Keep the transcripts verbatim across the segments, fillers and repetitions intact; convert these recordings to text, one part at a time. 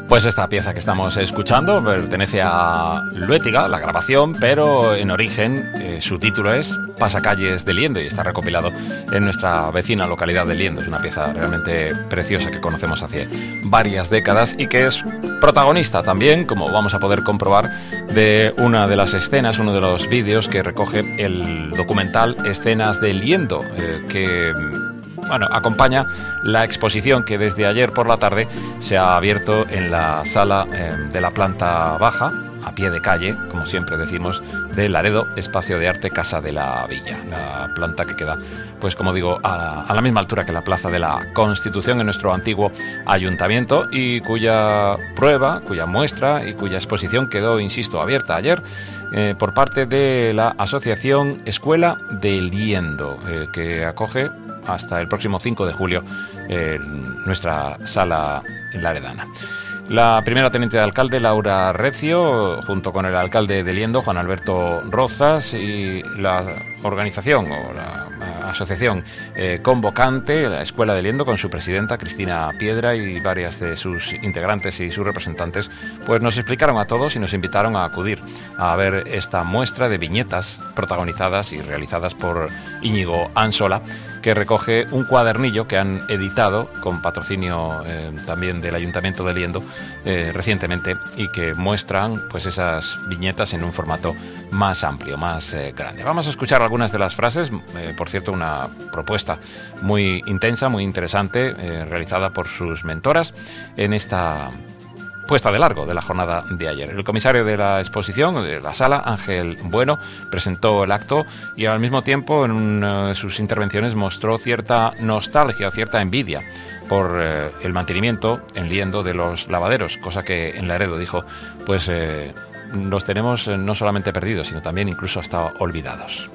Pues esta pieza que estamos escuchando pertenece a Luétiga, la grabación, pero en origen eh, su título es Pasacalles de Liendo y está recopilado en nuestra vecina localidad de Liendo. Es una pieza realmente preciosa que conocemos hace varias décadas y que es protagonista también, como vamos a poder comprobar, de una de las escenas, uno de los vídeos que recoge el documental Escenas de Liendo, eh, que... Bueno, acompaña la exposición que desde ayer por la tarde se ha abierto en la sala eh, de la planta baja, a pie de calle, como siempre decimos, de Laredo, Espacio de Arte Casa de la Villa. La planta que queda, pues como digo, a, a la misma altura que la Plaza de la Constitución en nuestro antiguo ayuntamiento y cuya prueba, cuya muestra y cuya exposición quedó, insisto, abierta ayer eh, por parte de la Asociación Escuela de Liendo, eh, que acoge hasta el próximo cinco de julio en nuestra sala laredana. La primera teniente de alcalde, Laura Recio, junto con el alcalde de Liendo, Juan Alberto Rozas, y la organización o la asociación eh, convocante, la Escuela de Liendo, con su presidenta Cristina Piedra y varias de sus integrantes y sus representantes, pues nos explicaron a todos y nos invitaron a acudir a ver esta muestra de viñetas protagonizadas y realizadas por Íñigo Ansola, que recoge un cuadernillo que han editado con patrocinio eh, también del Ayuntamiento de Liendo eh, recientemente y que muestran pues esas viñetas en un formato más amplio, más eh, grande. Vamos a escuchar algunas de las frases, eh, por cierto, una propuesta muy intensa, muy interesante, eh, realizada por sus mentoras en esta puesta de largo de la jornada de ayer. El comisario de la exposición, de la sala, Ángel Bueno, presentó el acto y al mismo tiempo en una de sus intervenciones mostró cierta nostalgia, cierta envidia por eh, el mantenimiento en Liendo de los lavaderos, cosa que en Laredo dijo, pues eh, los tenemos eh, no solamente perdidos, sino también incluso hasta olvidados.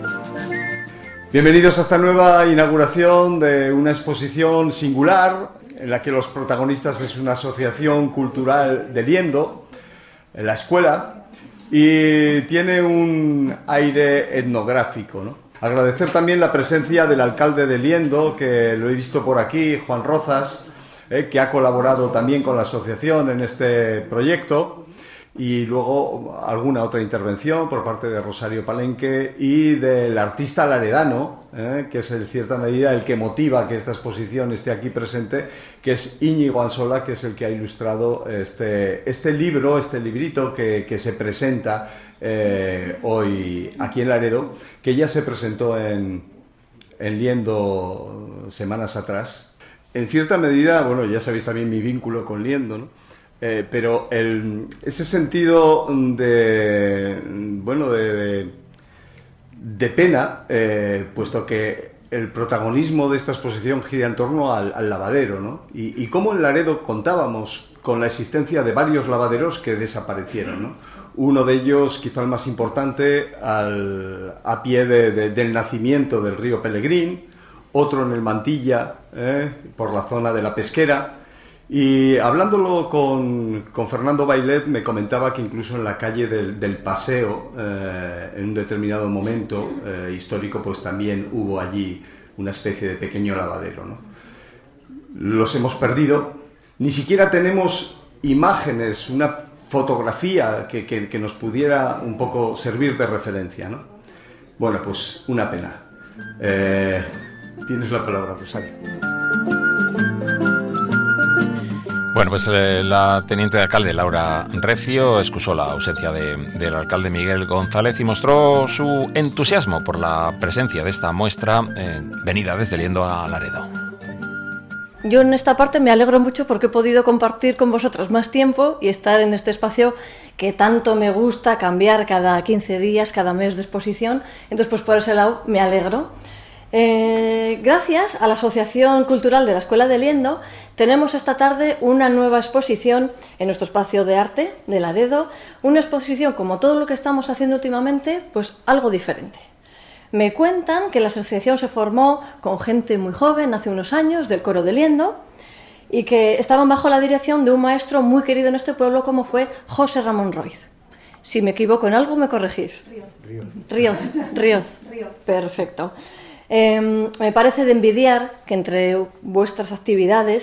Bienvenidos a esta nueva inauguración de una exposición singular, en la que los protagonistas es una asociación cultural de Liendo, en la escuela, y tiene un aire etnográfico, ¿no? Agradecer también la presencia del alcalde de Liendo, que lo he visto por aquí, Juan Rozas, eh, que ha colaborado también con la asociación en este proyecto, y luego alguna otra intervención por parte de Rosario Palenque y del artista laredano, eh, que es en cierta medida el que motiva que esta exposición esté aquí presente, que es Íñigo Ansola, que es el que ha ilustrado este, este libro, este librito que, que se presenta eh, hoy aquí en Laredo, que ya se presentó en, en Liendo semanas atrás. En cierta medida, bueno, ya sabéis también mi vínculo con Liendo, ¿no? Eh, pero el, ese sentido de, bueno, de, de, de pena, eh, puesto que el protagonismo de esta exposición gira en torno al, al lavadero, ¿no? Y, y cómo en Laredo contábamos con la existencia de varios lavaderos que desaparecieron, ¿no? Uno de ellos, quizá el más importante, al, a pie de, de, del nacimiento del río Pelegrín, otro en el Mantilla, eh, por la zona de la Pesquera. Y hablándolo con, con Fernando Bailet, me comentaba que incluso en la calle del, del Paseo, eh, en un determinado momento eh, histórico, pues también hubo allí una especie de pequeño lavadero, ¿no? Los hemos perdido, ni siquiera tenemos imágenes, una fotografía que, que, que nos pudiera un poco servir de referencia, ¿no? Bueno, pues una pena. Eh, tienes la palabra, Rosario. Bueno, pues eh, la teniente de alcalde, Laura Recio, excusó la ausencia de, del alcalde Miguel González y mostró su entusiasmo por la presencia de esta muestra eh, venida desde Liendo a Laredo. Yo en esta parte me alegro mucho porque he podido compartir con vosotros más tiempo y estar en este espacio que tanto me gusta cambiar cada quince días, cada mes de exposición. Entonces, pues por ese lado me alegro. Eh, gracias a la Asociación Cultural de la Escuela de Liendo, tenemos esta tarde una nueva exposición en nuestro espacio de arte de Laredo, una exposición, como todo lo que estamos haciendo últimamente, pues algo diferente. Me cuentan que la asociación se formó con gente muy joven, hace unos años, del coro de Liendo, y que estaban bajo la dirección de un maestro muy querido en este pueblo como fue José Ramón Roiz. Si me equivoco en algo, me corregís. Ríoz. Ríoz. Ríoz. Ríoz. Perfecto. Eh, me parece de envidiar que entre vuestras actividades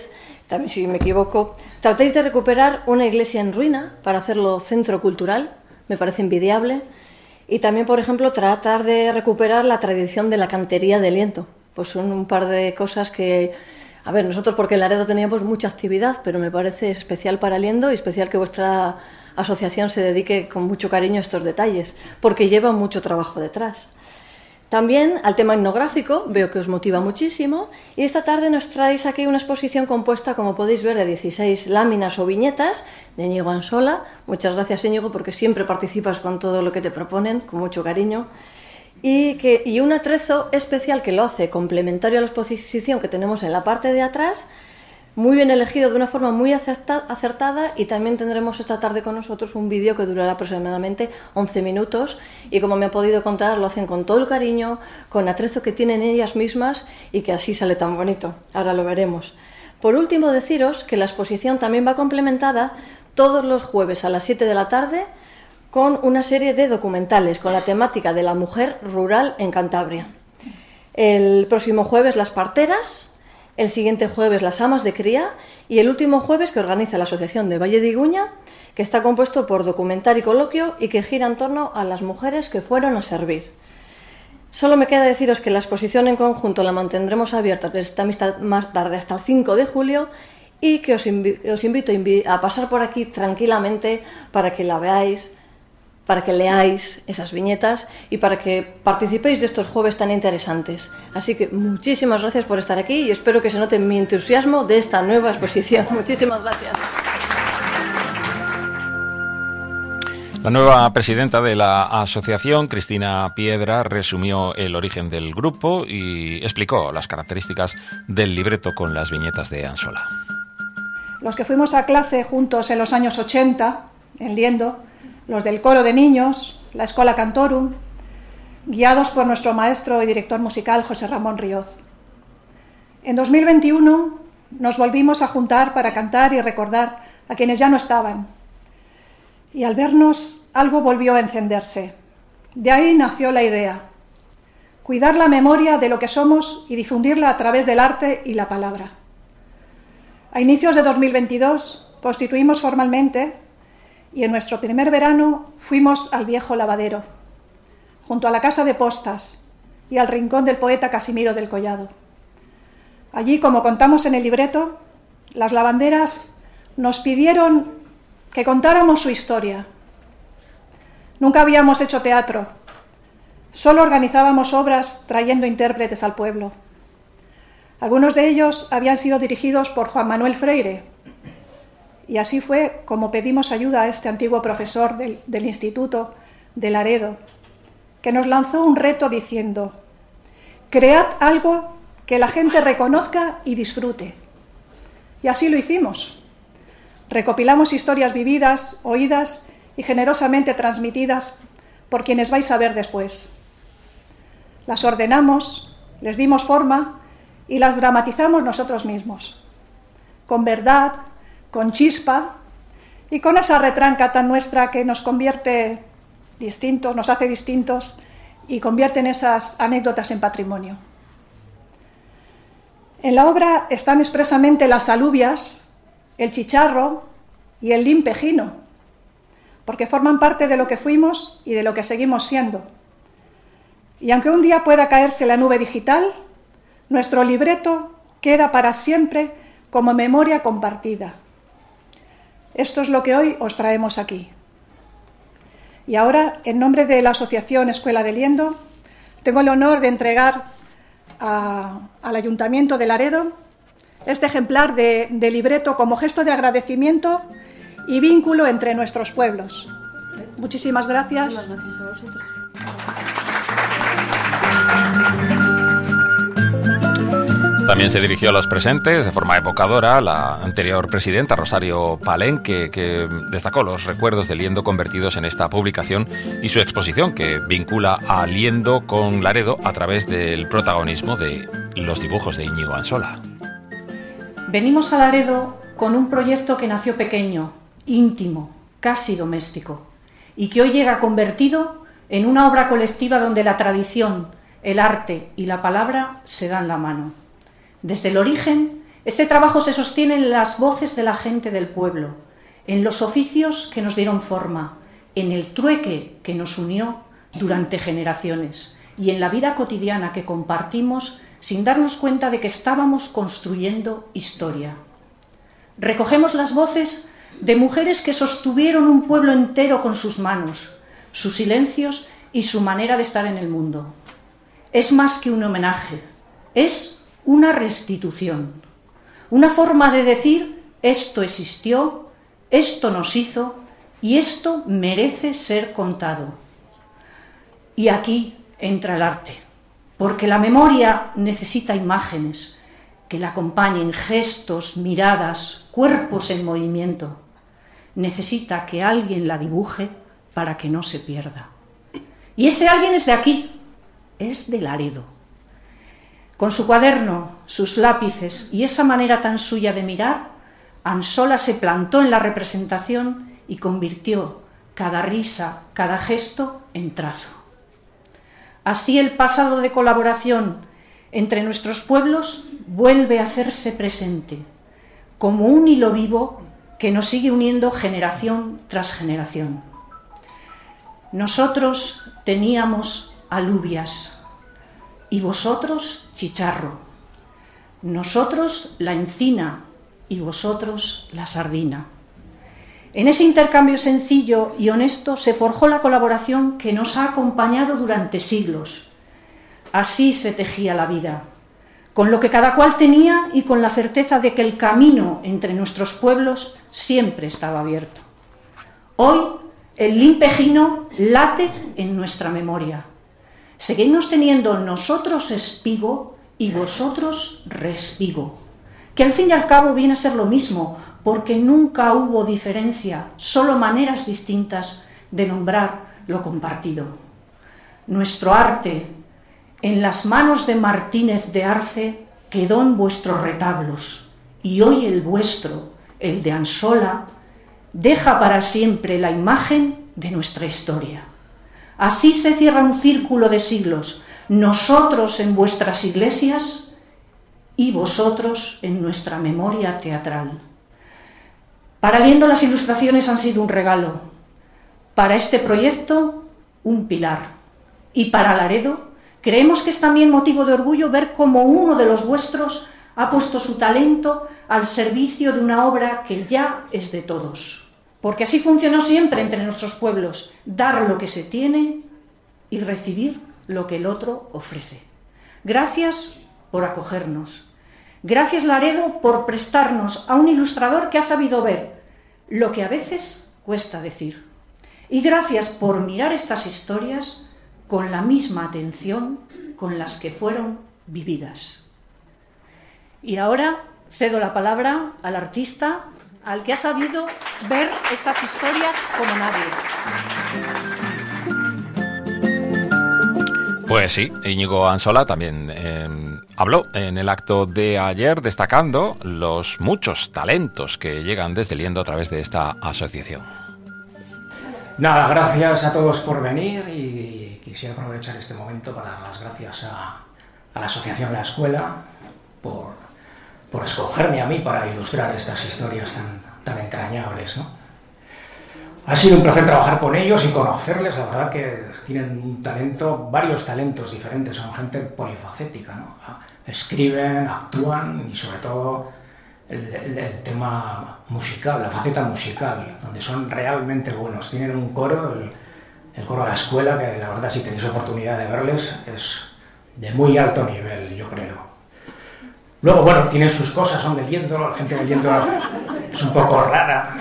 también si me equivoco, tratáis de recuperar una iglesia en ruina para hacerlo centro cultural, me parece envidiable, y también, por ejemplo, tratar de recuperar la tradición de la cantería de Liendo. Pues son un par de cosas que, a ver, nosotros porque en Laredo teníamos mucha actividad, pero me parece especial para Liendo y especial que vuestra asociación se dedique con mucho cariño a estos detalles, porque lleva mucho trabajo detrás. También al tema etnográfico, veo que os motiva muchísimo, y esta tarde nos traéis aquí una exposición compuesta, como podéis ver, de dieciséis láminas o viñetas de Íñigo Ansola. Muchas gracias, Íñigo, porque siempre participas con todo lo que te proponen, con mucho cariño. Y, que, y un atrezo especial que lo hace complementario a la exposición que tenemos en la parte de atrás, muy bien elegido, de una forma muy acertada, y también tendremos esta tarde con nosotros un vídeo que durará aproximadamente once minutos, y como me ha podido contar, lo hacen con todo el cariño, con atrezo que tienen ellas mismas, y que así sale tan bonito. Ahora lo veremos. Por último, deciros que la exposición también va complementada todos los jueves a las siete de la tarde con una serie de documentales con la temática de la mujer rural en Cantabria. El próximo jueves las parteras, el siguiente jueves las amas de cría y el último jueves que organiza la Asociación de Valle de Iguña, que está compuesto por documental y coloquio y que gira en torno a las mujeres que fueron a servir. Solo me queda deciros que la exposición en conjunto la mantendremos abierta desde esta más tarde hasta el cinco de julio y que os, invi os invito a pasar por aquí tranquilamente para que la veáis, para que leáis esas viñetas y para que participéis de estos jueves tan interesantes. Así que muchísimas gracias por estar aquí y espero que se note mi entusiasmo de esta nueva exposición. Muchísimas gracias. La nueva presidenta de la asociación, Cristina Piedra, resumió el origen del grupo y explicó las características del libreto con las viñetas de Ansola. Los que fuimos a clase juntos en los años ochenta, en Liendo, los del coro de niños, la Escola Cantorum, guiados por nuestro maestro y director musical José Ramón Ríoz. En dos mil veintiuno nos volvimos a juntar para cantar y recordar a quienes ya no estaban. Y al vernos, algo volvió a encenderse. De ahí nació la idea: cuidar la memoria de lo que somos y difundirla a través del arte y la palabra. A inicios de dos mil veintidós constituimos formalmente y en nuestro primer verano fuimos al viejo lavadero, junto a la casa de postas y al rincón del poeta Casimiro del Collado. Allí, como contamos en el libreto, las lavanderas nos pidieron que contáramos su historia. Nunca habíamos hecho teatro, solo organizábamos obras trayendo intérpretes al pueblo. Algunos de ellos habían sido dirigidos por Juan Manuel Freire, y así fue como pedimos ayuda a este antiguo profesor del, del Instituto de Laredo, que nos lanzó un reto diciendo: cread algo que la gente reconozca y disfrute. Y así lo hicimos. Recopilamos historias vividas, oídas y generosamente transmitidas por quienes vais a ver después. Las ordenamos, les dimos forma y las dramatizamos nosotros mismos, con verdad, con chispa y con esa retranca tan nuestra que nos convierte distintos, nos hace distintos y convierte en esas anécdotas en patrimonio. En la obra están expresamente las alubias, el chicharro y el limpejino, porque forman parte de lo que fuimos y de lo que seguimos siendo. Y aunque un día pueda caerse la nube digital, nuestro libreto queda para siempre como memoria compartida. Esto es lo que hoy os traemos aquí. Y ahora, en nombre de la Asociación Escuela de Liendo, tengo el honor de entregar a, al Ayuntamiento de Laredo este ejemplar de, de libreto como gesto de agradecimiento y vínculo entre nuestros pueblos. Muchísimas gracias. Muchísimas gracias a vosotros. También se dirigió a los presentes de forma evocadora la anterior presidenta Rosario Palenque, que destacó los recuerdos de Liendo convertidos en esta publicación y su exposición que vincula a Liendo con Laredo a través del protagonismo de los dibujos de Íñigo Ansola. Venimos a Laredo con un proyecto que nació pequeño, íntimo, casi doméstico, y que hoy llega convertido en una obra colectiva donde la tradición, el arte y la palabra se dan la mano. Desde el origen Este trabajo se sostiene en las voces de la gente del pueblo, en los oficios que nos dieron forma, en el trueque que nos unió durante generaciones y en la vida cotidiana que compartimos sin darnos cuenta de que estábamos construyendo historia. Recogemos las voces de mujeres que sostuvieron un pueblo entero con sus manos, sus silencios y su manera de estar en el mundo. Es más que un homenaje, es una restitución, una forma de decir esto existió, esto nos hizo y esto merece ser contado. Y aquí entra el arte, porque la memoria necesita imágenes que la acompañen, gestos, miradas, cuerpos en movimiento. Necesita que alguien la dibuje para que no se pierda. Y ese alguien es de aquí, es de Laredo. Con su cuaderno, sus lápices y esa manera tan suya de mirar, Ansola se plantó en la representación y convirtió cada risa, cada gesto en trazo. Así el pasado de colaboración entre nuestros pueblos vuelve a hacerse presente, como un hilo vivo que nos sigue uniendo generación tras generación. Nosotros teníamos alubias y vosotros chicharro, nosotros la encina y vosotros la sardina. En ese intercambio sencillo y honesto se forjó la colaboración que nos ha acompañado durante siglos. Así se tejía la vida, con lo que cada cual tenía y con la certeza de que el camino entre nuestros pueblos siempre estaba abierto. Hoy el limpejino late en nuestra memoria. Seguimos teniendo nosotros espigo y vosotros respigo, que al fin y al cabo viene a ser lo mismo, porque nunca hubo diferencia, solo maneras distintas de nombrar lo compartido. Nuestro arte, en las manos de Martínez de Arce, quedó en vuestros retablos, y hoy el vuestro, el de Ansola, deja para siempre la imagen de nuestra historia. Así se cierra un círculo de siglos, nosotros en vuestras iglesias y vosotros en nuestra memoria teatral. Para Liendo las ilustraciones han sido un regalo, para este proyecto un pilar, y para Laredo creemos que es también motivo de orgullo ver cómo uno de los vuestros ha puesto su talento al servicio de una obra que ya es de todos. Porque así funcionó siempre entre nuestros pueblos, dar lo que se tiene y recibir lo que el otro ofrece. Gracias por acogernos. Gracias, Laredo, por prestarnos a un ilustrador que ha sabido ver lo que a veces cuesta decir. Y gracias por mirar estas historias con la misma atención con las que fueron vividas. Y ahora cedo la palabra al artista, al que ha sabido ver estas historias como nadie. Pues sí, Íñigo Ansola también eh, habló en el acto de ayer destacando los muchos talentos que llegan desde Liendo a través de esta asociación. Nada, gracias a todos por venir y quisiera aprovechar este momento para dar las gracias a, a la asociación La Escuela por, por escogerme a mí para ilustrar estas historias tan, tan entrañables, ¿no? Ha sido un placer trabajar con ellos y conocerles, la verdad que tienen un talento, varios talentos diferentes, son gente polifacética, ¿no? Escriben, actúan y sobre todo el, el, el tema musical, la faceta musical, donde son realmente buenos. Tienen un coro, el, el coro de La Escuela, que la verdad si tenéis oportunidad de verles es de muy alto nivel, yo creo. Luego, bueno, tienen sus cosas, son de Liendo, la gente de Liendo es un poco rara.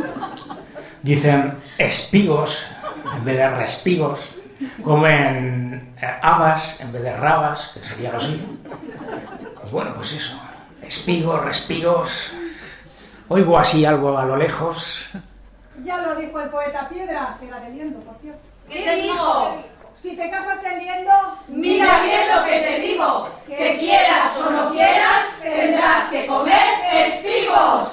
Dicen espigos en vez de respigos, comen habas en vez de rabas, que sería lo suyo. Pues bueno, pues eso, espigos, respigos, oigo así algo a lo lejos. Ya lo dijo el poeta Piedra, que era de Liendo, por cierto. ¿Qué te dijo? Si te casas de Liendo, mira bien lo que te digo, que quieras o no quieras, tendrás que comer espigos.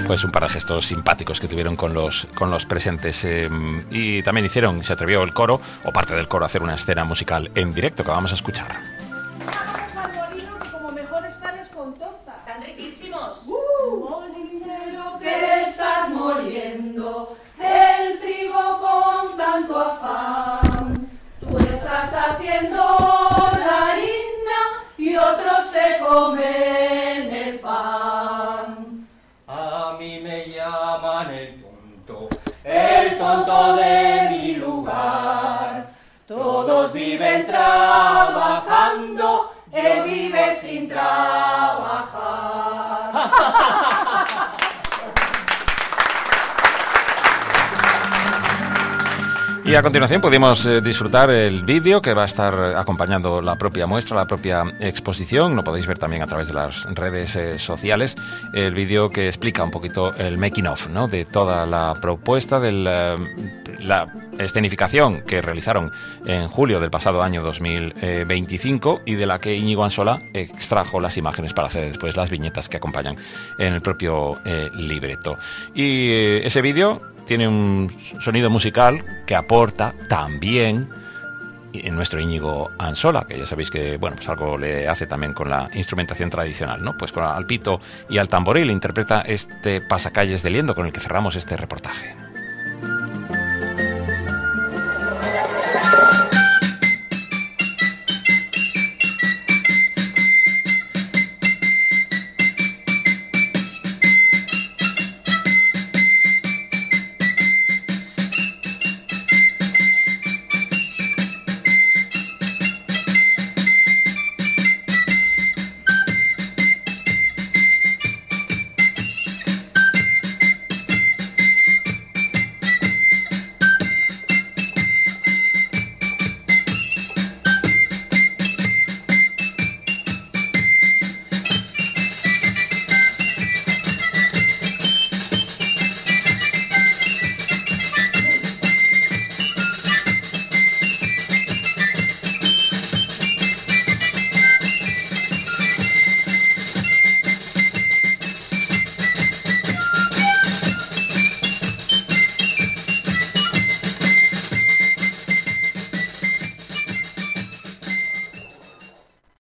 pues un par de gestos simpáticos que tuvieron con los, con los presentes. Eh, y también hicieron, se atrevió el coro, o parte del coro, a hacer una escena musical en directo que vamos a escuchar. Vamos al molino, que como mejor están es con torta. Están riquísimos. Uh, molinero que estás moliendo el trigo con tanto afán. Tú estás haciendo la harina y otros se comen el pan. A mí me llaman el tonto, el tonto de mi lugar. Todos viven trabajando, él vive sin trabajar. Y a continuación pudimos eh, disfrutar el vídeo que va a estar acompañando la propia muestra, la propia exposición. Lo podéis ver también a través de las redes eh, sociales. El vídeo que explica un poquito el making of, ¿no?, de toda la propuesta, de la, la escenificación que realizaron en julio del pasado año dos mil veinticinco y de la que Íñigo Ansola extrajo las imágenes para hacer después las viñetas que acompañan en el propio eh, libreto. Y eh, ese vídeo tiene un sonido musical que aporta también en nuestro Íñigo Ansola, que ya sabéis que, bueno, pues algo le hace también con la instrumentación tradicional, ¿no? Pues con al pito y al tamboril interpreta este Pasacalles de Liendo con el que cerramos este reportaje.